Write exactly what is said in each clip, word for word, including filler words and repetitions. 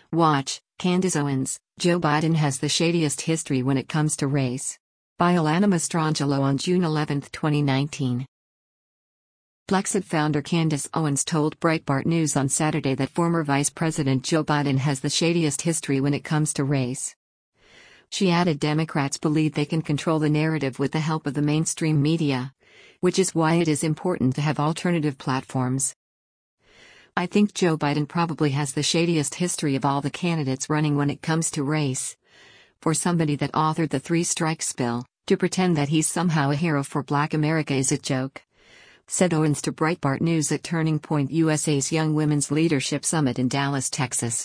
Watch, Candace Owens, Joe Biden has the shadiest history when it comes to race. By Alana Mastrangelo on June eleventh, twenty nineteen. Blexit founder Candace Owens told Breitbart News on Saturday that former Vice President Joe Biden has the shadiest history when it comes to race. She added Democrats believe they can control the narrative with the help of the mainstream media, which is why it is important to have alternative platforms. I think Joe Biden probably has the shadiest history of all the candidates running when it comes to race. For somebody that authored the Three Strikes bill, to pretend that he's somehow a hero for Black America is a joke, said Owens to Breitbart News at Turning Point U S A's Young Women's Leadership Summit in Dallas, Texas.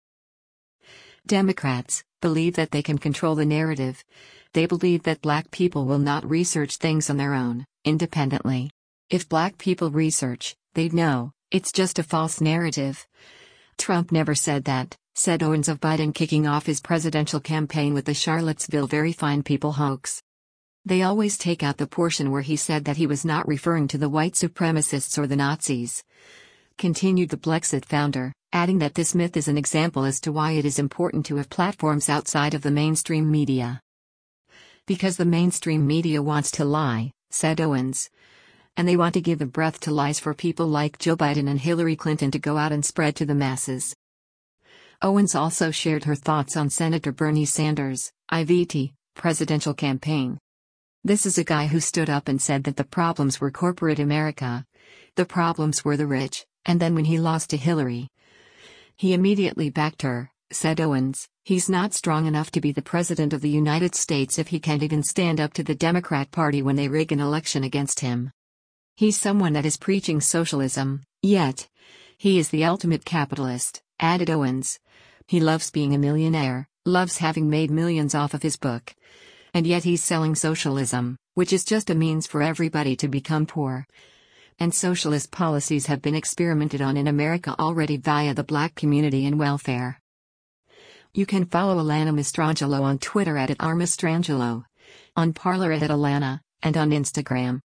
Democrats believe that they can control the narrative. They believe that Black people will not research things on their own, independently. If Black people research, they'd know. It's just a false narrative. Trump never said that, said Owens of Biden kicking off his presidential campaign with the Charlottesville Very Fine People hoax. They always take out the portion where he said that he was not referring to the white supremacists or the Nazis. Continued the Blexit founder, adding that this myth is an example as to why it is important to have platforms outside of the mainstream media. Because the mainstream media wants to lie, said Owens. And they want to give the breath to lies for people like Joe Biden and Hillary Clinton to go out and spread to the masses. Owens also shared her thoughts on Senator Bernie Sanders' I V T presidential campaign. This is a guy who stood up and said that the problems were corporate America. The problems were the rich, and then when he lost to Hillary, he immediately backed her, said Owens. He's not strong enough to be the president of the United States if he can't even stand up to the Democrat Party when they rig an election against him. He's someone that is preaching socialism, yet he is the ultimate capitalist, added Owens. He loves being a millionaire, loves having made millions off of his book. And yet he's selling socialism, which is just a means for everybody to become poor. And socialist policies have been experimented on in America already via the Black community and welfare. You can follow Alana Mastrangelo on Twitter at, at r mastrangelo, on Parler at, at Alana, and on Instagram